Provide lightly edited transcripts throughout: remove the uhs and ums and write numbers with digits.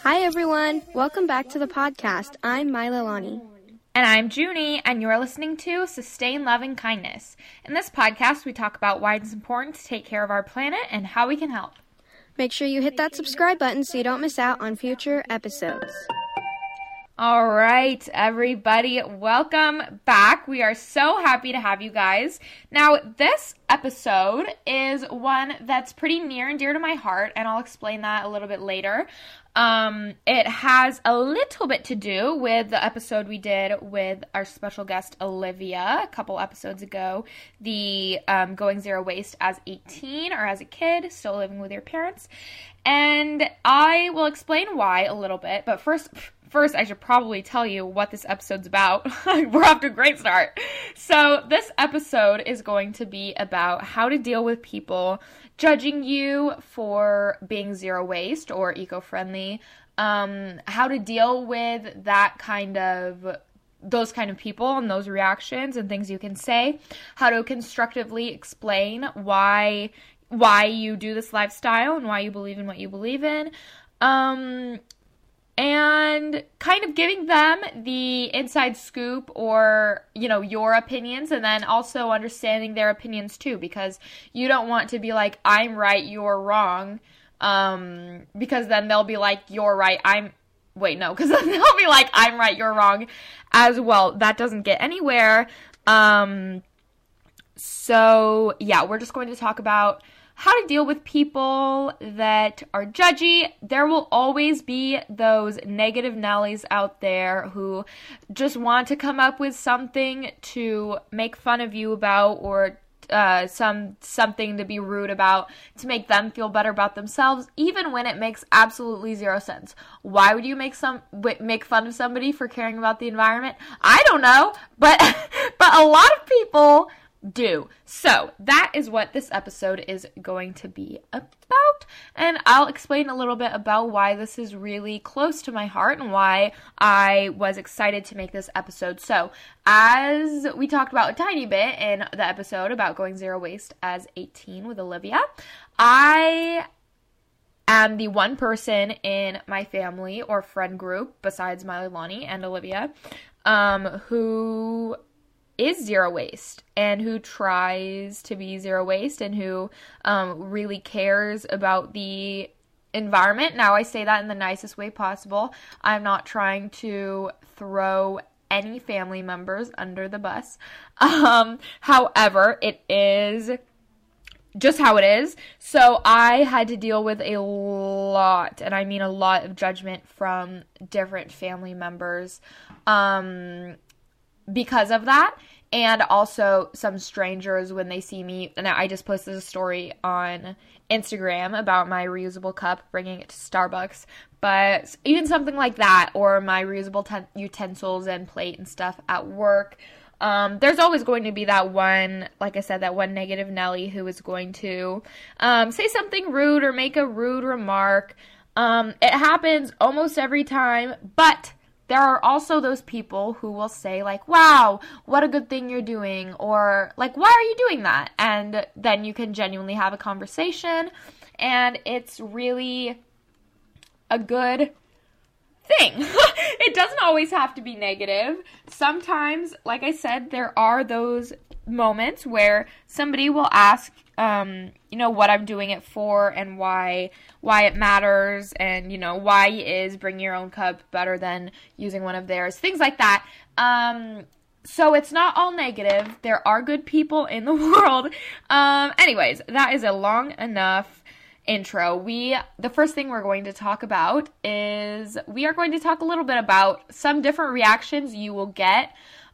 Hi, everyone. Welcome back to the podcast. I'm Mila Lani. And I'm Junie, and you're listening to Sustain Love and Kindness. In this podcast, we talk about why it's important to take care of our planet and how we can help. Make sure you hit that subscribe button so you don't miss out on future episodes. All right, everybody, welcome back. We are so happy to have you guys. Now, this episode is one that's pretty near and dear to my heart, and I'll explain that a little bit later. It has a little bit to do with the episode we did with our special guest, Olivia, a couple episodes ago, the Going Zero Waste as 18 or as a kid, still living with your parents. And I will explain why a little bit, but first, I should probably tell you what this episode's about. We're off to a great start. So this episode is going to be about how to deal with people judging you for being zero waste or eco-friendly, how to deal with those kind of people and those reactions and things you can say, how to constructively explain why you do this lifestyle and why you believe in what you believe in, and kind of giving them the inside scoop or, your opinions, and then also understanding their opinions too, because you don't want to be like, I'm right, you're wrong, because then they'll be like, you're right, because then they'll be like, I'm right, you're wrong as well. That doesn't get anywhere. So yeah, we're just going to talk about how to deal with people that are judgy. There will always be those negative Nellies out there who just want to come up with something to make fun of you about, or something to be rude about, to make them feel better about themselves, even when it makes absolutely zero sense. Why would you make fun of somebody for caring about the environment? I don't know, but a lot of people do. So that is what this episode is going to be about, and I'll explain a little bit about why this is really close to my heart and why I was excited to make this episode. So as we talked about a tiny bit in the episode about going zero waste as 18 with Olivia, I am the one person in my family or friend group besides Mila Lani and Olivia who is zero waste and who tries to be zero waste and who really cares about the environment. Now, I say that in the nicest way possible. I'm not trying to throw any family members under the bus. However, it is just how it is. So I had to deal with a lot, and I mean a lot, of judgment from different family members because of that, and also some strangers when they see me. And I just posted a story on Instagram about my reusable cup, bringing it to Starbucks, but even something like that, or my reusable utensils and plate and stuff at work, there's always going to be that one, like I said, that one negative Nelly who is going to say something rude or make a rude remark. It happens almost every time, but there are also those people who will say, like, wow, what a good thing you're doing, or, like, why are you doing that? And then you can genuinely have a conversation, and it's really a good thing. It doesn't always have to be negative. Sometimes, like I said, there are those moments where somebody will ask, what I'm doing it for and why it matters, and, why is bringing your own cup better than using one of theirs, things like that. So it's not all negative. There are good people in the world. Anyways, that is a long enough intro. The first thing we're going to talk about is we are going to talk a little bit about some different reactions you will get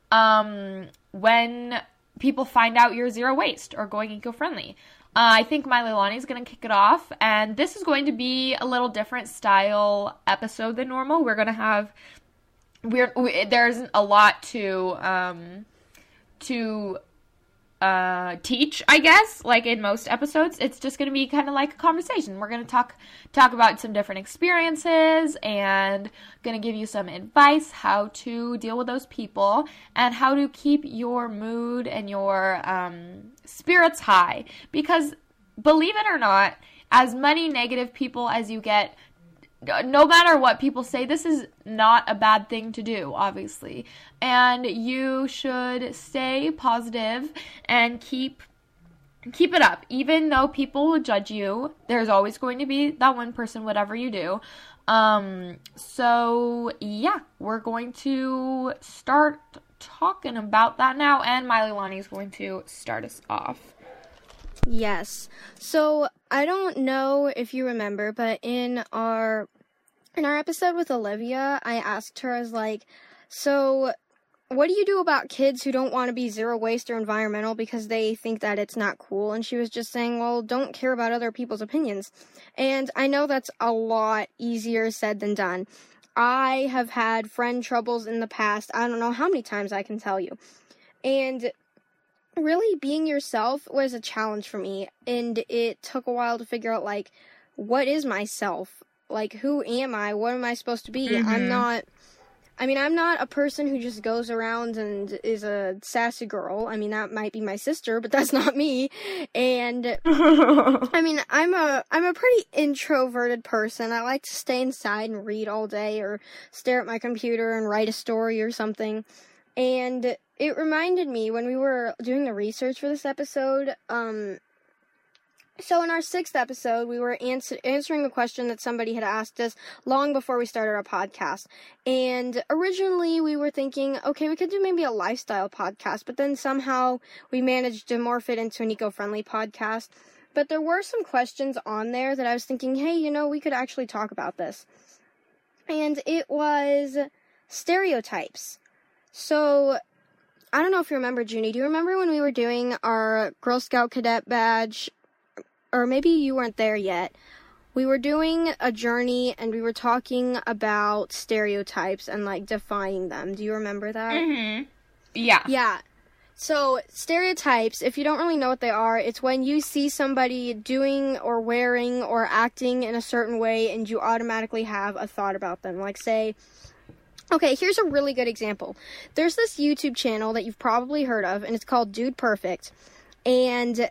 when people find out you're zero waste or going eco-friendly. I think Mila Lani is going to kick it off, and this is going to be a little different style episode than normal. We're going to have there isn't a lot to teach, I guess, like in most episodes. It's just going to be kind of like a conversation. We're going to talk about some different experiences and going to give you some advice how to deal with those people and how to keep your mood and your spirits high. Because believe it or not, as many negative people as you get no matter what people say, this is not a bad thing to do, obviously. And you should stay positive and keep it up. Even though people will judge you, there's always going to be that one person, whatever you do. So yeah, we're going to start talking about that now, and Miley Lonnie is going to start us off. Yes. So I don't know if you remember, but in our episode with Olivia, I asked her, I was like, so what do you do about kids who don't want to be zero waste or environmental because they think that it's not cool? And she was just saying, well, don't care about other people's opinions. And I know that's a lot easier said than done. I have had friend troubles in the past. I don't know how many times I can tell you. And really being yourself was a challenge for me. And it took a while to figure out, like, what is myself? Like, who am I? What am I supposed to be? Mm-hmm. I'm not a person who just goes around and is a sassy girl. I mean, that might be my sister, but that's not me. And I mean, I'm a pretty introverted person. I like to stay inside and read all day or stare at my computer and write a story or something. And it reminded me when we were doing the research for this episode, so in our 6th episode, we were answering a question that somebody had asked us long before we started our podcast. And originally we were thinking, okay, we could do maybe a lifestyle podcast, but then somehow we managed to morph it into an eco-friendly podcast. But there were some questions on there that I was thinking, hey, we could actually talk about this. And it was stereotypes. So I don't know if you remember, Junie. Do you remember when we were doing our Girl Scout Cadet badge? Or maybe you weren't there yet. We were doing a journey and we were talking about stereotypes and, like, defining them. Do you remember that? Mm-hmm. Yeah. Yeah. So, stereotypes, if you don't really know what they are, it's when you see somebody doing or wearing or acting in a certain way and you automatically have a thought about them. Like, say, okay, here's a really good example. There's this YouTube channel that you've probably heard of, and it's called Dude Perfect. And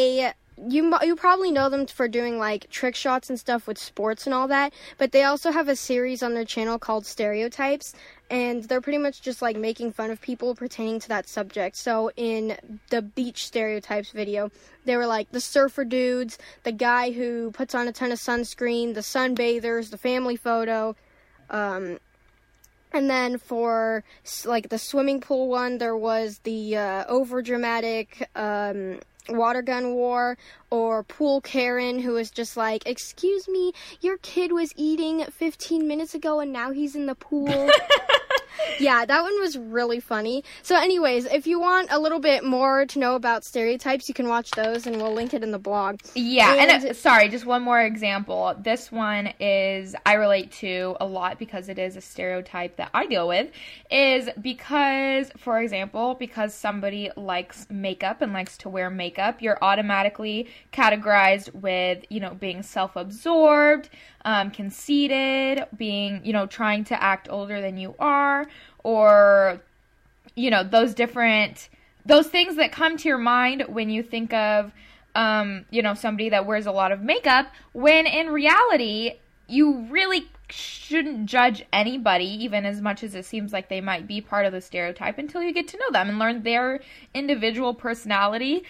you probably know them for doing, like, trick shots and stuff with sports and all that, but they also have a series on their channel called Stereotypes, and they're pretty much just, like, making fun of people pertaining to that subject. So in the beach stereotypes video, they were like the surfer dudes, the guy who puts on a ton of sunscreen, the sunbathers, the family photo, and then for, like, the swimming pool one, there was the overdramatic water gun war, or Pool Karen, who was just like, excuse me, your kid was eating 15 minutes ago and now he's in the pool. Yeah, that one was really funny. So anyways, if you want a little bit more to know about stereotypes, you can watch those and we'll link it in the blog. Yeah, and sorry, just one more example. This one I relate to a lot because it is a stereotype that I deal with, is because, for example, because somebody likes makeup and likes to wear makeup, you're automatically categorized with, being self-absorbed, conceited, being, trying to act older than you are, or, those things that come to your mind when you think of, somebody that wears a lot of makeup, when in reality, you really shouldn't judge anybody, even as much as it seems like they might be part of the stereotype, until you get to know them and learn their individual personality.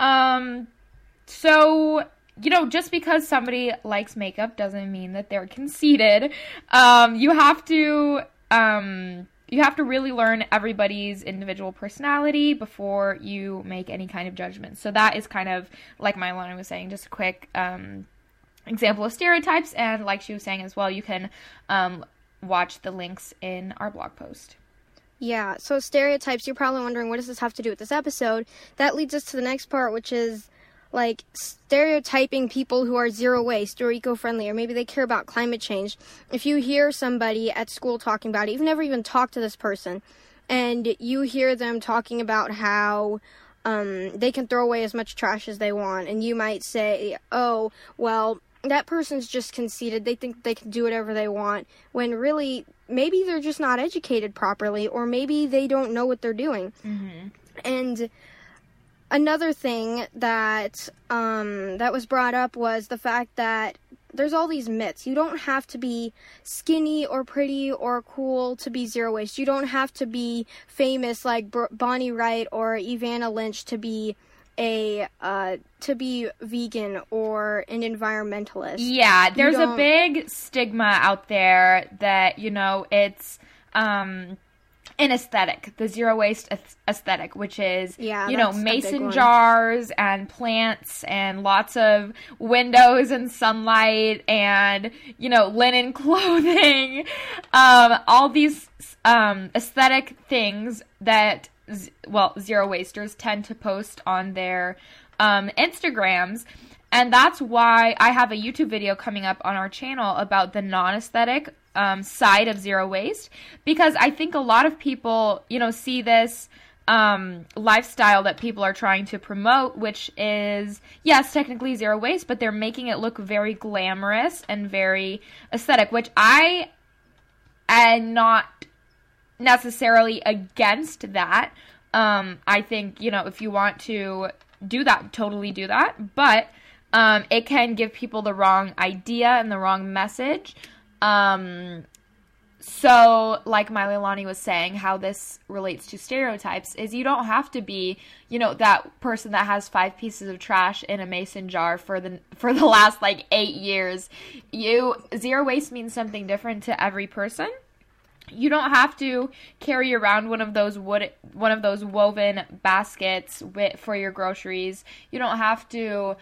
So, just because somebody likes makeup doesn't mean that they're conceited. You have to really learn everybody's individual personality before you make any kind of judgment. So that is kind of, like Miley was saying, just a quick example of stereotypes. And like she was saying as well, you can watch the links in our blog post. Yeah, so stereotypes, you're probably wondering, what does this have to do with this episode? That leads us to the next part, which is, like, stereotyping people who are zero waste or eco-friendly, or maybe they care about climate change. If you hear somebody at school talking about it, you've never even talked to this person, and you hear them talking about how they can throw away as much trash as they want, and you might say, oh, well, that person's just conceited, they think they can do whatever they want, when really, maybe they're just not educated properly, or maybe they don't know what they're doing. Mm-hmm. And another thing that was brought up was the fact that there's all these myths. You don't have to be skinny or pretty or cool to be zero waste. You don't have to be famous like Bonnie Wright or Evanna Lynch to be vegan or an environmentalist. Yeah, there's a big stigma out there that, you know, it's an aesthetic, the zero waste aesthetic, which is, you know, mason jars and plants and lots of windows and sunlight and, you know, linen clothing, all these aesthetic things that zero wasters tend to post on their Instagrams. And that's why I have a YouTube video coming up on our channel about the non-aesthetic side of zero waste, because I think a lot of people, you know, see this lifestyle that people are trying to promote, which is, yes, technically zero waste, but they're making it look very glamorous and very aesthetic, which I am not necessarily against that. I think, you know, if you want to do that, totally do that, but it can give people the wrong idea and the wrong message. So, like Miley was saying, how this relates to stereotypes is you don't have to be, you know, that person that has 5 pieces of trash in a mason jar for the last, like, 8 years. Zero waste means something different to every person. You don't have to carry around one of those woven baskets for your groceries. You don't have to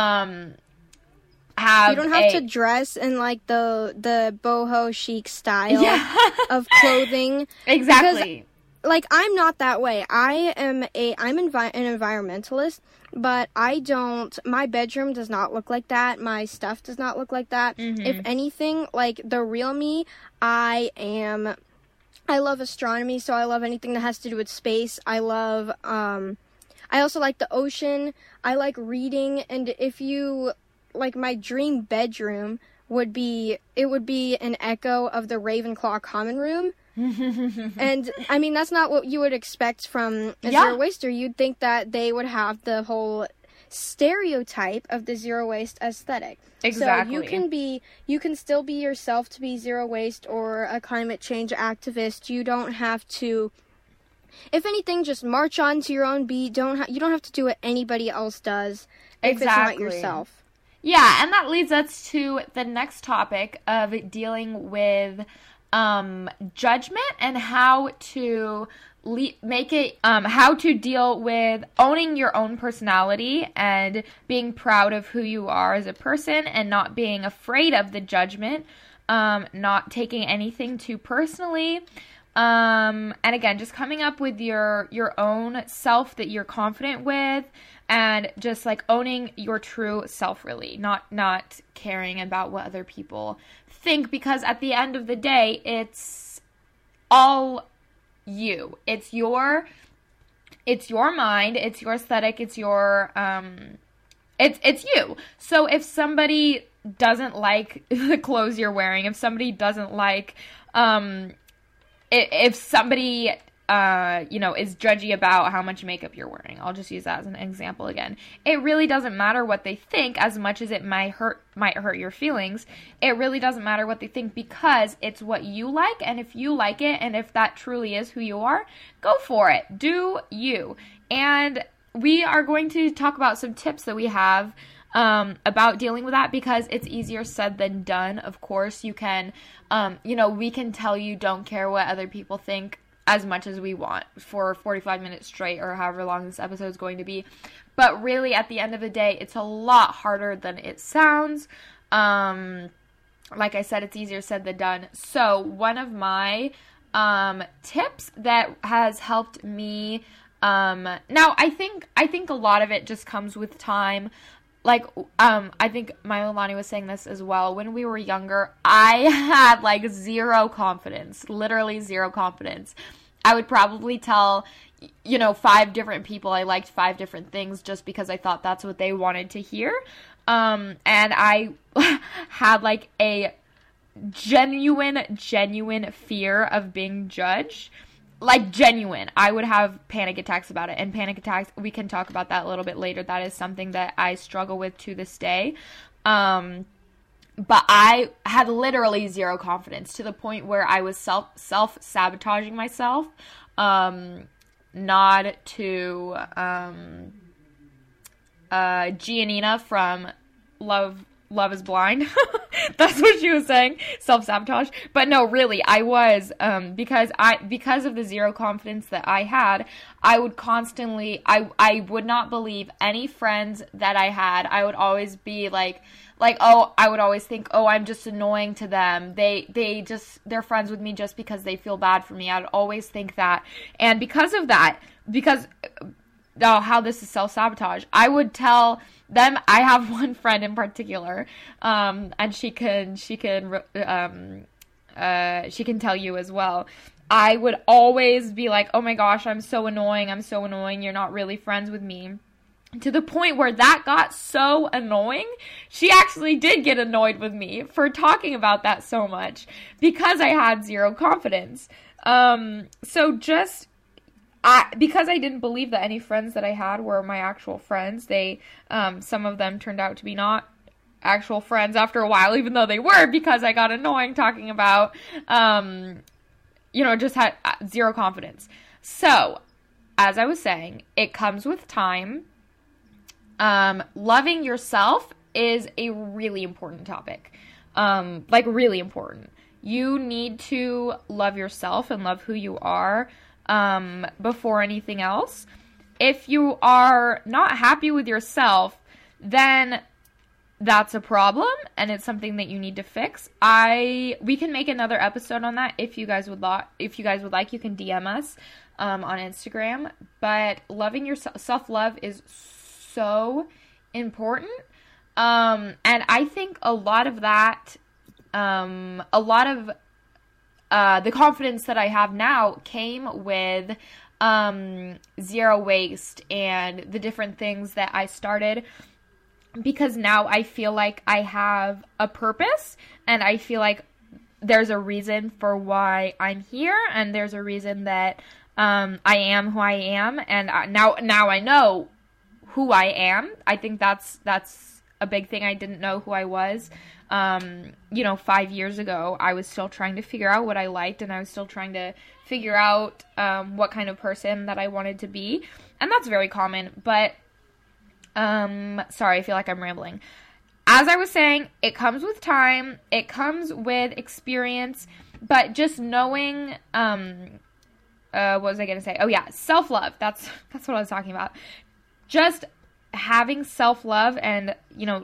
you don't have to dress in like the boho chic style of clothing. Exactly. Because, like, I'm not that way. I'm an environmentalist, but my bedroom does not look like that. My stuff does not look like that. Mm-hmm. If anything, like, the real me, I love astronomy, so I love anything that has to do with space. I also like the ocean. I like reading, and like, my dream bedroom would be an echo of the Ravenclaw common room. And, I mean, that's not what you would expect from a zero waster. You'd think that they would have the whole stereotype of the zero waste aesthetic. Exactly. So you can still be yourself to be zero waste or a climate change activist. You don't have to, if anything, just march on to your own beat. You don't have to do what anybody else does if it's not yourself. Yeah, and that leads us to the next topic of dealing with judgment and how to how to deal with owning your own personality and being proud of who you are as a person and not being afraid of the judgment, not taking anything too personally. And again, just coming up with your own self that you're confident with, and just like owning your true self, really, not caring about what other people think, because at the end of the day, it's all you. It's your mind, it's your aesthetic, it's your it's you. So if somebody doesn't like the clothes you're wearing, if somebody doesn't like if somebody is judgy about how much makeup you're wearing, I'll just use that as an example again. It really doesn't matter what they think, as much as it might hurt your feelings. It really doesn't matter what they think, because it's what you like, and if you like it, and if that truly is who you are, go for it. Do you. And we are going to talk about some tips that we have about dealing with that, because it's easier said than done. Of course, you can, we can tell you don't care what other people think as much as we want for 45 minutes straight, or however long this episode is going to be. But really, at the end of the day, it's a lot harder than it sounds. Like I said, it's easier said than done. So one of my tips that has helped me, now I think a lot of it just comes with time. Like, I think Miley was saying this as well. When we were younger, I had, like, zero confidence. Literally zero confidence. I would probably tell, 5 different people I liked 5 different things just because I thought that's what they wanted to hear. And I had, like, a genuine fear of being judged. Like, genuine. I would have panic attacks about it. And panic attacks, we can talk about that a little bit later. That is something that I struggle with to this day. But but I had literally zero confidence to the point where I was self-sabotaging myself. Nod to Giannina from Love is Blind. That's what she was saying. Self-sabotage. But no, really, I was, because of the zero confidence that I had, I would constantly, I would not believe any friends that I had. I would always be like, oh, I would always think, oh, I'm just annoying to them. They're friends with me just because they feel bad for me. I'd always think that. And because of that, how this is self-sabotage, I would tell them, I have one friend in particular, and she can tell you as well. I would always be like, oh my gosh, I'm so annoying, you're not really friends with me. To the point where that got so annoying, she actually did get annoyed with me for talking about that so much, because I had zero confidence. Because I didn't believe that any friends that I had were my actual friends, some of them turned out to be not actual friends after a while, even though they were, because I got annoying talking about, just had zero confidence. So, as I was saying, it comes with time. Loving yourself is a really important topic. Really important. You need to love yourself and love who you are, before anything else. If you are not happy with yourself, then that's a problem, and it's something that you need to fix. We can make another episode on that if you guys would like. You can DM us on Instagram. But loving yourself, self-love is so important. And I think a lot of that, the confidence that I have now came with zero waste and the different things that I started, because now I feel like I have a purpose, and I feel like there's a reason for why I'm here, and there's a reason that I am who I am, and now I know who I am. I think that's a big thing. I didn't know who I was. 5 years ago, I was still trying to figure out what I liked, and I was still trying to figure out what kind of person that I wanted to be. And that's very common, but sorry, I feel like I'm rambling. As I was saying, it comes with time, it comes with experience, but just knowing, what was I going to say? Oh yeah, self-love. That's what I was talking about. Just having self-love and,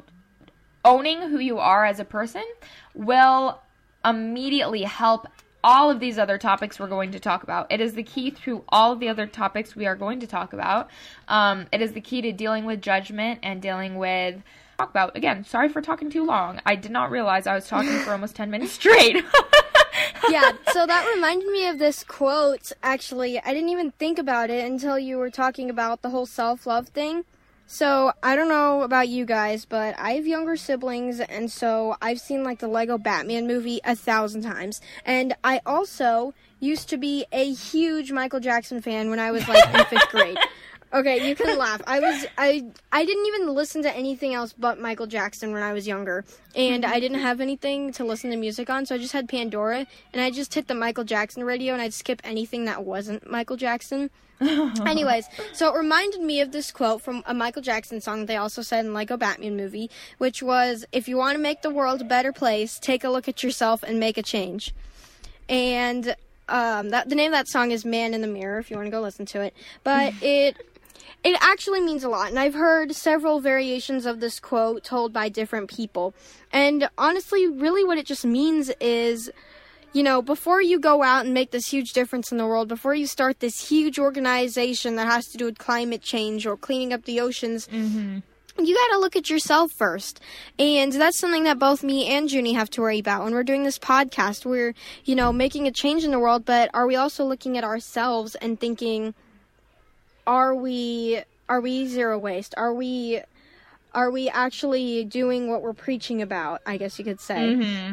owning who you are as a person will immediately help all of these other topics we're going to talk about. It is the key to all of the other topics we are going to talk about. It is the key to dealing with judgment and dealing with... Again, sorry for talking too long. I did not realize I was talking for almost 10 minutes straight. Yeah, so that reminded me of this quote. Actually, I didn't even think about it until you were talking about the whole self-love thing. So, I don't know about you guys, but I have younger siblings, and so I've seen, the Lego Batman movie 1,000 times. And I also used to be a huge Michael Jackson fan when I was, in 5th grade. Okay, you can laugh. I didn't even listen to anything else but Michael Jackson when I was younger. And I didn't have anything to listen to music on, so I just had Pandora. And I just hit the Michael Jackson radio, and I'd skip anything that wasn't Michael Jackson. Anyways, so it reminded me of this quote from a Michael Jackson song they also said in Lego Batman movie, which was, if you want to make the world a better place, take a look at yourself and make a change. And the name of that song is Man in the Mirror, if you want to go listen to it. But it actually means a lot, and I've heard several variations of this quote told by different people. And honestly, really what it just means is, before you go out and make this huge difference in the world, before you start this huge organization that has to do with climate change or cleaning up the oceans, you gotta look at yourself first. And that's something that both me and Junie have to worry about when we're doing this podcast. We're, making a change in the world, but are we also looking at ourselves and thinking... Are we zero waste? Are we actually doing what we're preaching about, I guess you could say. Mm-hmm.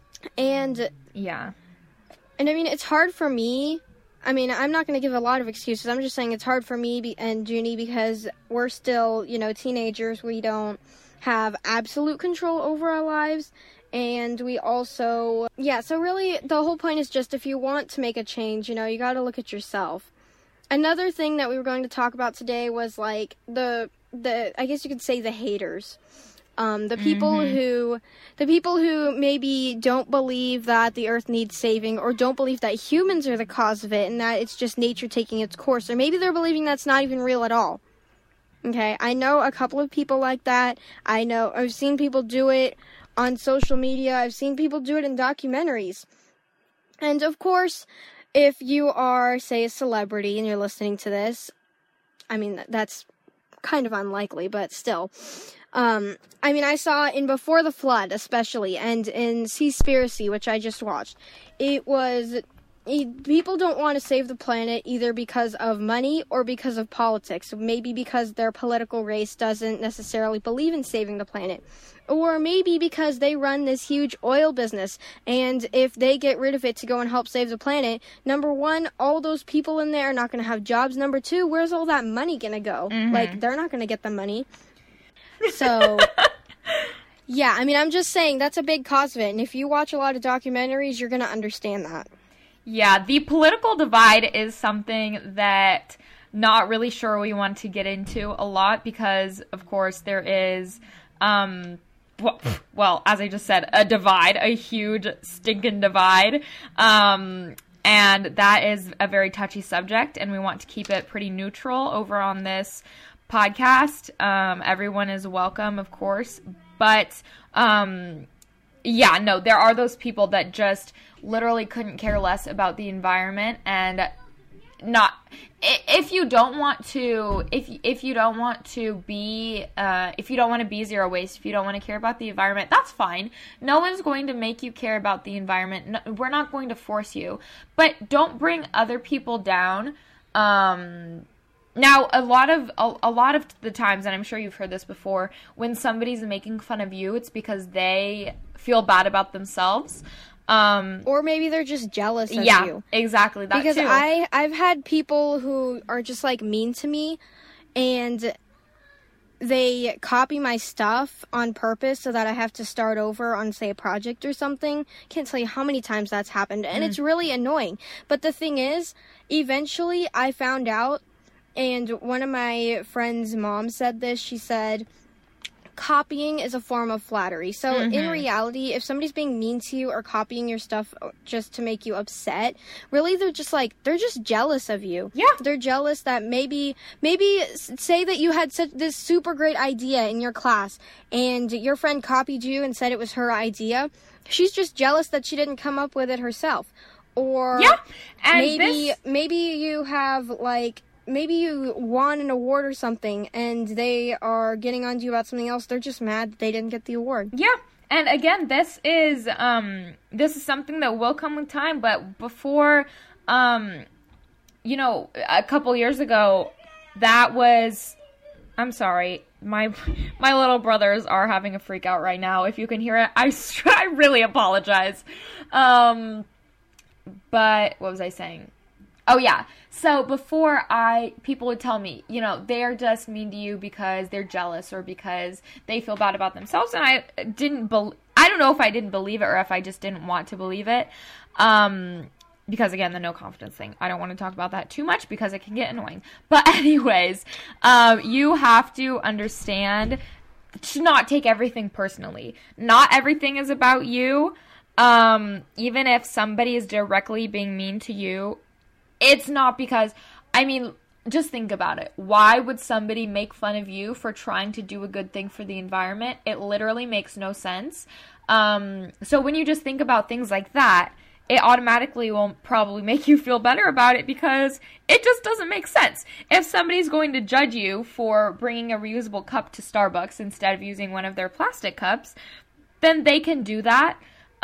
And yeah. And I mean, it's hard for me. I mean, I'm not going to give a lot of excuses. I'm just saying it's hard for me and Junie because we're still, teenagers. We don't have absolute control over our lives. And we also, so really the whole point is just if you want to make a change, you got to look at yourself. Another thing that we were going to talk about today was like the I guess you could say the haters. The people who maybe don't believe that the earth needs saving, or don't believe that humans are the cause of it and that it's just nature taking its course, or maybe they're believing that's not even real at all. Okay, I know a couple of people like that. I've seen people do it on social media. I've seen people do it in documentaries. And of course, if you are, say, a celebrity and you're listening to this, I mean, that's kind of unlikely, but still. I saw in Before the Flood, especially, and in Seaspiracy, which I just watched, people don't want to save the planet either because of money or because of politics. Maybe because their political race doesn't necessarily believe in saving the planet. Or maybe because they run this huge oil business, and if they get rid of it to go and help save the planet, number one, all those people in there are not going to have jobs. Number two, where's all that money going to go? Like, they're not going to get the money. So, yeah, I'm just saying that's a big cause of it. And if you watch a lot of documentaries, you're going to understand that. Yeah, the political divide is something that not really sure we want to get into a lot because, of course, there is, well, as I just said, a divide, a huge stinking divide. And that is a very touchy subject, and we want to keep it pretty neutral over on this podcast. Everyone is welcome, of course, but there are those people that just literally couldn't care less about the environment, and if you don't want to be zero waste, if you don't want to care about the environment, that's fine. No one's going to make you care about the environment. No, we're not going to force you, but don't bring other people down. Now, a lot of the times, and I'm sure you've heard this before, when somebody's making fun of you, it's because they feel bad about themselves. Or maybe they're just jealous of you. Yeah, exactly. That because too. I've had people who are just like mean to me, and they copy my stuff on purpose so that I have to start over on, say, a project or something. Can't tell you how many times that's happened, and it's really annoying. But the thing is, eventually I found out, and one of my friend's mom said this. She said, copying is a form of flattery. So in reality, if somebody's being mean to you or copying your stuff just to make you upset, really they're just jealous of you. Yeah. They're jealous that maybe say that you had this super great idea in your class and your friend copied you and said it was her idea. She's just jealous that she didn't come up with it herself. Or maybe you have maybe you won an award or something, and they are getting on to you about something else. They're just mad that they didn't get the award. Yeah, and again, this is something that will come with time. But before, a couple years ago, that was. I'm sorry, my little brothers are having a freak out right now. If you can hear it, I really apologize. But what was I saying? Oh, yeah. So before people would tell me, they're just mean to you because they're jealous or because they feel bad about themselves. And I don't know if I didn't believe it or if I just didn't want to believe it. Because, again, the no confidence thing. I don't want to talk about that too much because it can get annoying. But anyways, you have to understand to not take everything personally. Not everything is about you. Even if somebody is directly being mean to you, it's not because, just think about it. Why would somebody make fun of you for trying to do a good thing for the environment? It literally makes no sense. So when you just think about things like that, it automatically will probably make you feel better about it because it just doesn't make sense. If somebody's going to judge you for bringing a reusable cup to Starbucks instead of using one of their plastic cups, then they can do that.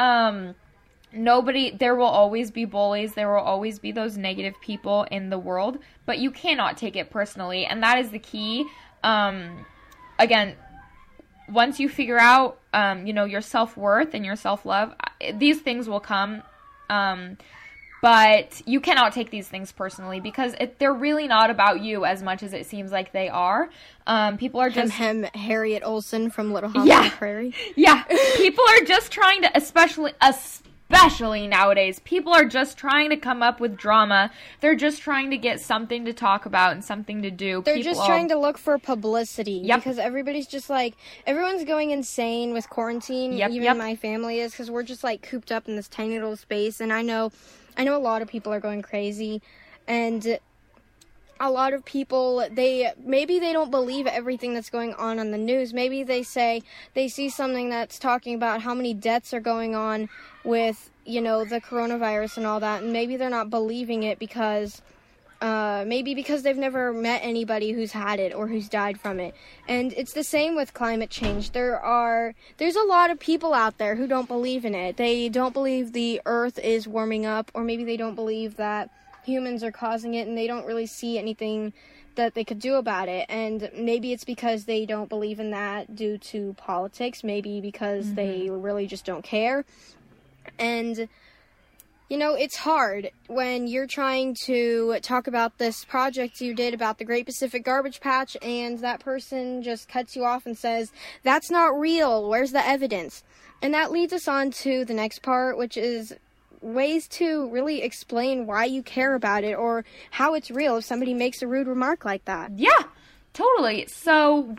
There will always be bullies. There will always be those negative people in the world, but you cannot take it personally. And that is the key. Again, once you figure out, your self-worth and your self-love, these things will come. But you cannot take these things personally because they're really not about you as much as it seems like they are. People are just... Harriet Olsen from Little House on the Prairie. Yeah. People are just trying to, especially nowadays, people are just trying to come up with drama. They're just trying to get something to talk about and something to do. They're just trying to look for publicity. Yep. Because everybody's just like, everyone's going insane with quarantine. Even my family is, because we're just like cooped up in this tiny little space. And I know a lot of people are going crazy, and a lot of people, maybe they don't believe everything that's going on the news. Maybe they see something that's talking about how many deaths are going on with, the coronavirus and all that, and maybe they're not believing it because they've never met anybody who's had it or who's died from it. And it's the same with climate change. There's a lot of people out there who don't believe in it. They don't believe the earth is warming up, or maybe they don't believe that humans are causing it, and they don't really see anything that they could do about it. And maybe it's because they don't believe in that due to politics, maybe because they really just don't care. And it's hard when you're trying to talk about this project you did about the Great Pacific Garbage Patch, and that person just cuts you off and says, "That's not real, where's the evidence?" And that leads us on to the next part, which is ways to really explain why you care about it or how it's real if somebody makes a rude remark like that. Yeah, totally. So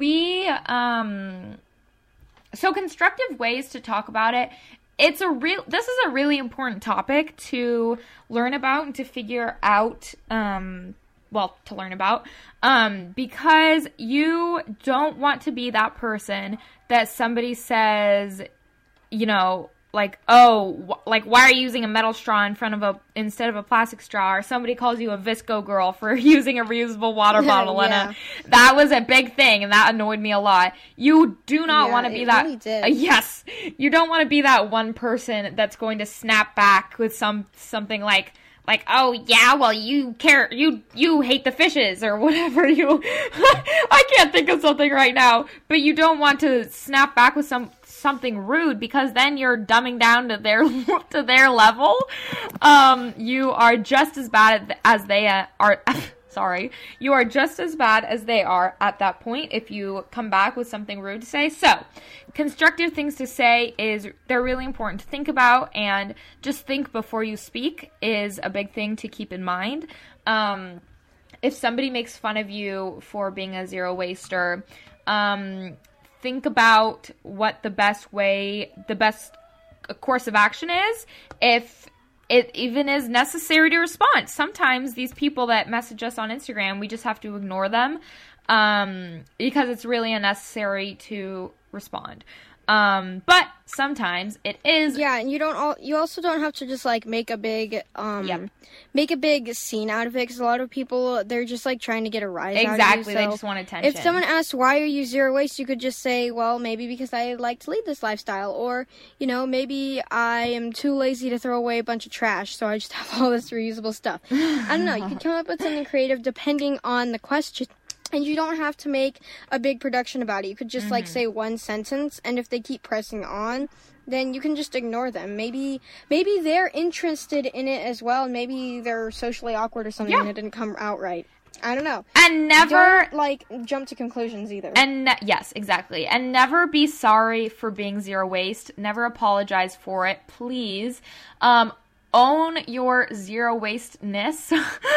so constructive ways to talk about it. This is a really important topic to learn about and to figure out, because you don't want to be that person that somebody says, why are you using a metal straw instead of a plastic straw? Or somebody calls you a Visco girl for using a reusable water bottle. Yeah. That was a big thing, and that annoyed me a lot. You do not want to be that. Really did. Yes, you don't want to be that one person that's going to snap back with something like, oh yeah, well you hate the fishes or whatever I can't think of something right now, but you don't want to snap back with something rude, because then you're dumbing down to their level. You are just as bad as they are. Sorry. You are just as bad as they are at that point if you come back with something rude to say. So, constructive things to say they're really important to think about, and just think before you speak is a big thing to keep in mind. If somebody makes fun of you for being a zero waster, think about what the best course of action is, if it even is necessary to respond. Sometimes these people that message us on Instagram, we just have to ignore them, because it's really unnecessary to respond. But sometimes it is. Yeah, and you also don't have to just make a big scene out of it, because a lot of people, they're just trying to get a rise out of you. Exactly, they just want attention. If someone asks why are you zero waste, you could just say, well, maybe because I like to lead this lifestyle, or maybe I am too lazy to throw away a bunch of trash, so I just have all this reusable stuff. I don't know, you could come up with something creative depending on the question. And you don't have to make a big production about it. You could just say one sentence, and if they keep pressing on, then you can just ignore them. Maybe they're interested in it as well, and maybe they're socially awkward or something and it didn't come out right. I don't know. And never don't, jump to conclusions either. And yes, exactly. And never be sorry for being zero waste. Never apologize for it, please. Own your zero wasteness.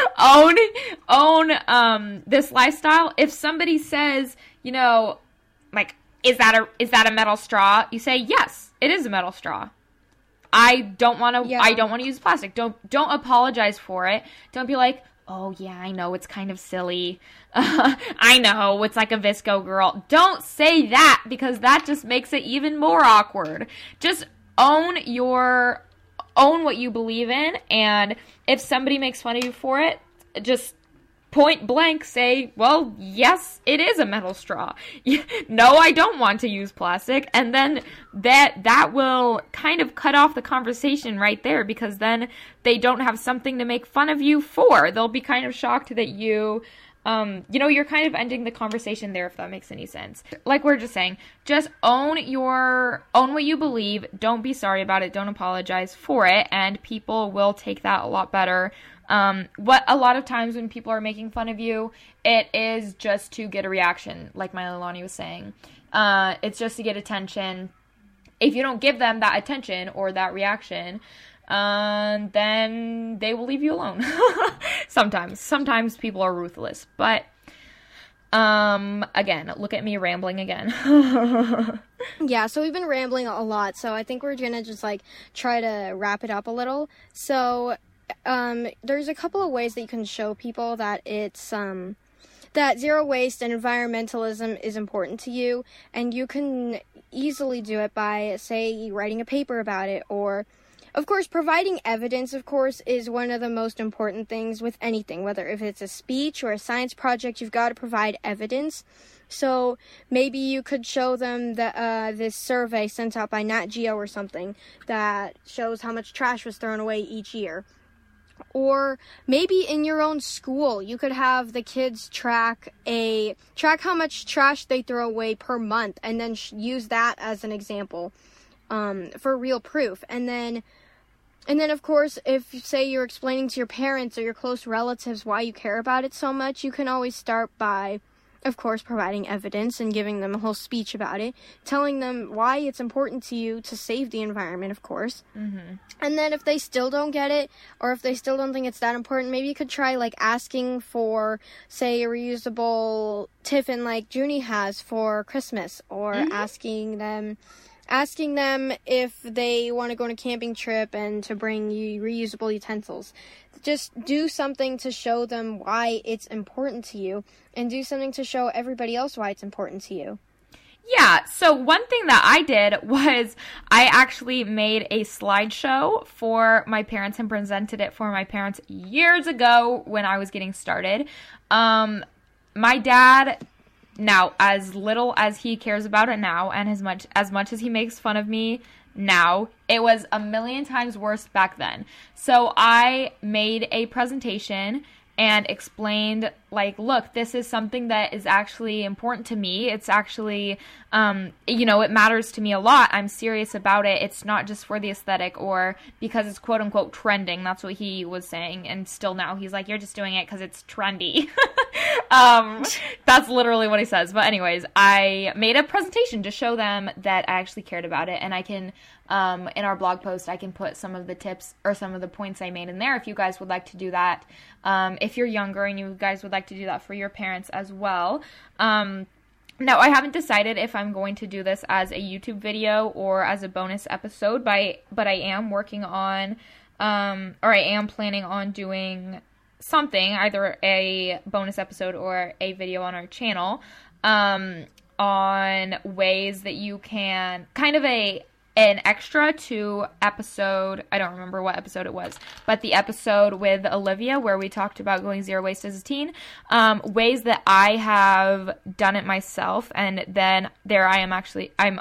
own this lifestyle. If somebody says, is that a metal straw? You say, yes, it is a metal straw. I don't want to use plastic. Don't apologize for it. Don't be like, oh yeah, I know it's kind of silly. I know it's like a Visco girl. Don't say that, because that just makes it even more awkward. Just own what you believe in, and if somebody makes fun of you for it, just point blank say, well, yes, it is a metal straw. No, I don't want to use plastic, and then that will kind of cut off the conversation right there, because then they don't have something to make fun of you for. They'll be kind of shocked that you you're kind of ending the conversation there, if that makes any sense. Like we're just saying, just own what you believe. Don't be sorry about it. Don't apologize for it. And people will take that a lot better. What a lot of times when people are making fun of you, it is just to get a reaction, like my Leilani was saying. It's just to get attention. If you don't give them that attention or that reaction, then they will leave you alone. Sometimes people are ruthless, but again, look at me rambling again. Yeah, so we've been rambling a lot, so I think we're gonna just like try to wrap it up a little. So there's a couple of ways that you can show people that it's that zero waste and environmentalism is important to you, and you can easily do it by, say, writing a paper about it, or of course, providing evidence, of course, is one of the most important things with anything. Whether if it's a speech or a science project, you've got to provide evidence. So maybe you could show them this survey sent out by Nat Geo or something that shows how much trash was thrown away each year. Or maybe in your own school, you could have the kids track how much trash they throw away per month, and then use that as an example for real proof. And then, of course, if, say, you're explaining to your parents or your close relatives why you care about it so much, you can always start by, of course, providing evidence and giving them a whole speech about it, telling them why it's important to you to save the environment, of course. Mm-hmm. And then if they still don't get it, or if they still don't think it's that important, maybe you could try, like, asking for, say, a reusable tiffin like Junie has for Christmas, or asking them if they want to go on a camping trip and to bring you reusable utensils. Just do something to show them why it's important to you, and do something to show everybody else why it's important to you. Yeah, so one thing that I did was I actually made a slideshow for my parents and presented it for my parents years ago when I was getting started. My dad, now, as little as he cares about it now, and as much as he makes fun of me now, it was a million times worse back then. So I made a presentation and explained, like, look, this is something that is actually important to me. It's actually, it matters to me a lot. I'm serious about it. It's not just for the aesthetic or because it's quote unquote trending. That's what he was saying. And still now he's like, you're just doing it because it's trendy. That's literally what he says. But anyways, I made a presentation to show them that I actually cared about it. And I can, in our blog post, I can put some of the tips or some of the points I made in there if you guys would like to do that. If you're younger and you guys would like to do that for your parents as well. Now, I haven't decided if I'm going to do this as a YouTube video or as a bonus episode, but I am working on, or I am planning on doing something, either a bonus episode or a video on our channel, on ways that you can, kind of an extra to episode, I don't remember what episode it was, but the episode with Olivia where we talked about going zero waste as a teen, ways that I have done it myself, and then I am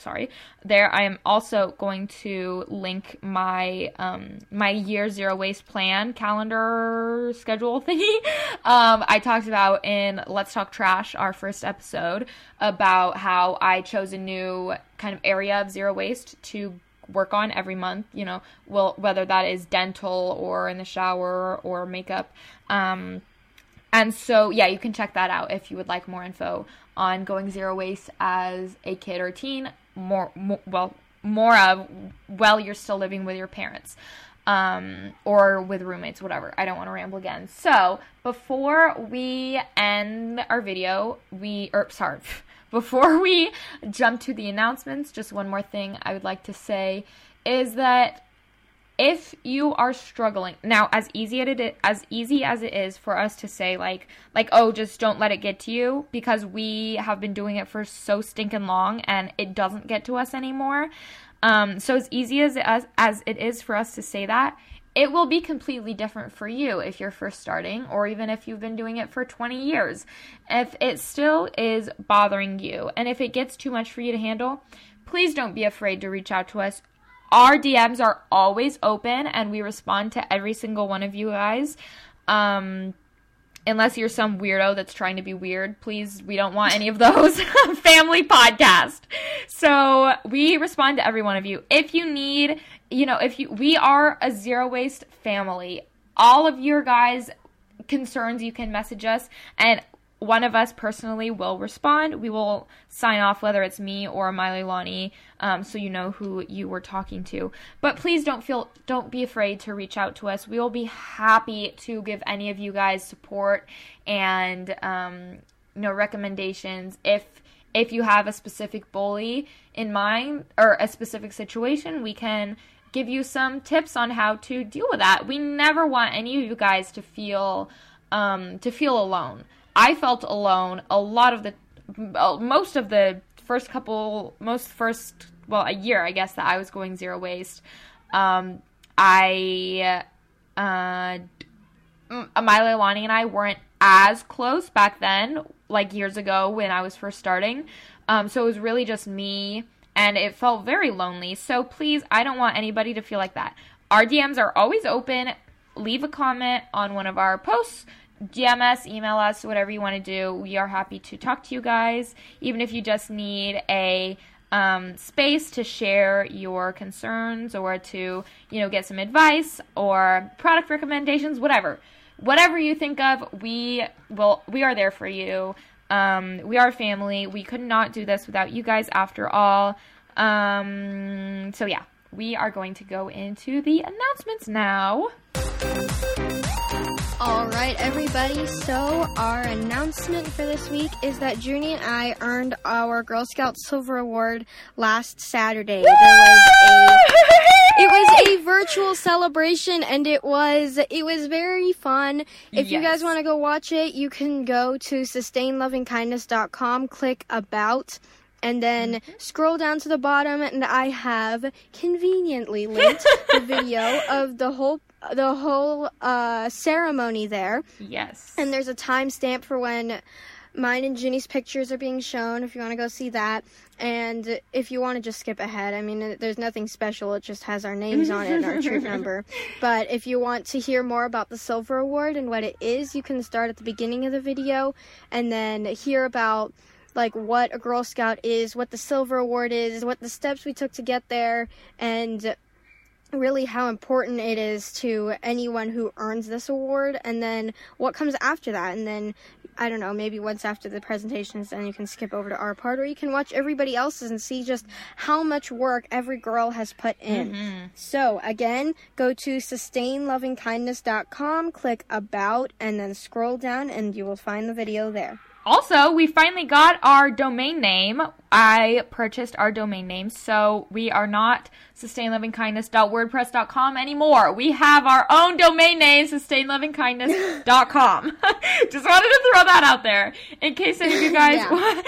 also going to link my my year zero waste plan calendar schedule thingy. I talked about in Let's Talk Trash, our first episode, about how I chose a new kind of area of zero waste to work on every month, whether that is dental or in the shower or makeup. And so, yeah, you can check that out if you would like more info on going zero waste as a kid or teen, more while you're still living with your parents, or with roommates, whatever. I don't want to ramble again. So before we end our video, before we jump to the announcements, just one more thing I would like to say is that if you are struggling, now as easy as it is for us to say like, oh, just don't let it get to you, because we have been doing it for so stinking long and it doesn't get to us anymore. So as easy as it is for us to say that, it will be completely different for you if you're first starting, or even if you've been doing it for 20 years. If it still is bothering you, and if it gets too much for you to handle, please don't be afraid to reach out to us. Our DMs are always open, and we respond to every single one of you guys. And unless you're some weirdo that's trying to be weird, please, we don't want any of those. Family podcast. So we respond to every one of you. If you need, we are a zero waste family. All of your guys' concerns, you can message us, and one of us personally will respond. We will sign off whether it's me or Miley Lonnie, so you know who you were talking to. But please don't be afraid to reach out to us. We will be happy to give any of you guys support and recommendations. If you have a specific bully in mind or a specific situation, we can give you some tips on how to deal with that. We never want any of you guys to feel alone. I felt alone most of the a year, I guess, that I was going zero waste. Miley, Lonnie, and I weren't as close back then, like years ago when I was first starting. So it was really just me, and it felt very lonely. So please, I don't want anybody to feel like that. Our DMs are always open. Leave a comment on one of our posts. DM us, email us, whatever you want to do. We are happy to talk to you guys, even if you just need a space to share your concerns or to, get some advice or product recommendations, whatever you think of. We are there for you. We are family. We could not do this without you guys after all. So yeah, we are going to go into the announcements now. Alright, everybody, so our announcement for this week is that Junie and I earned our Girl Scout Silver Award last Saturday. It was a virtual celebration, and it was very fun. If you guys want to go watch it, you can go to sustainlovingkindness.com, click About, and then scroll down to the bottom, and I have conveniently linked the video of the whole ceremony there. Yes. And there's a timestamp for when mine and Ginny's pictures are being shown, if you want to go see that. And if you want to just skip ahead, I mean, there's nothing special. It just has our names on it and our troop number. But if you want to hear more about the Silver Award and what it is, you can start at the beginning of the video and then hear about what a Girl Scout is, what the Silver Award is, what the steps we took to get there, and really how important it is to anyone who earns this award, and then what comes after that. And then, I don't know, maybe once after the presentations, then you can skip over to our part, or you can watch everybody else's and see just how much work every girl has put in. So, again, go to sustainlovingkindness.com, click About, and then scroll down, and you will find the video there. Also, we finally got our domain name. I purchased our domain name, so we are not sustainlovingkindness.wordpress.com anymore. We have our own domain name, sustainlovingkindness.com. Just wanted to throw that out there in case any of you guys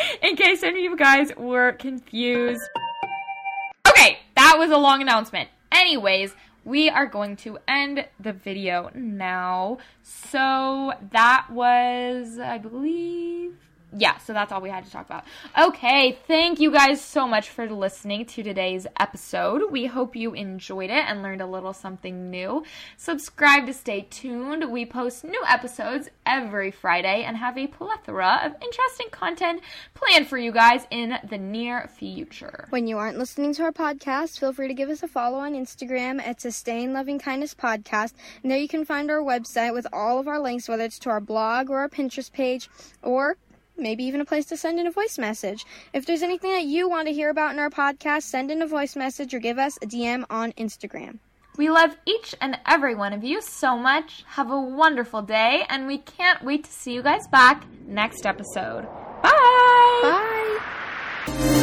were confused. Okay, that was a long announcement. Anyways, we are going to end the video now. So that was, I believe, so that's all we had to talk about. Okay, thank you guys so much for listening to today's episode. We hope you enjoyed it and learned a little something new. Subscribe to stay tuned. We post new episodes every Friday and have a plethora of interesting content planned for you guys in the near future. When you aren't listening to our podcast, feel free to give us a follow on Instagram at Sustain Loving Kindness Podcast. And there you can find our website with all of our links, whether it's to our blog or our Pinterest page, or maybe even a place to send in a voice message. If there's anything that you want to hear about in our podcast, send in a voice message or give us a DM on Instagram. We love each and every one of you so much. Have a wonderful day, and we can't wait to see you guys back next episode. Bye! Bye!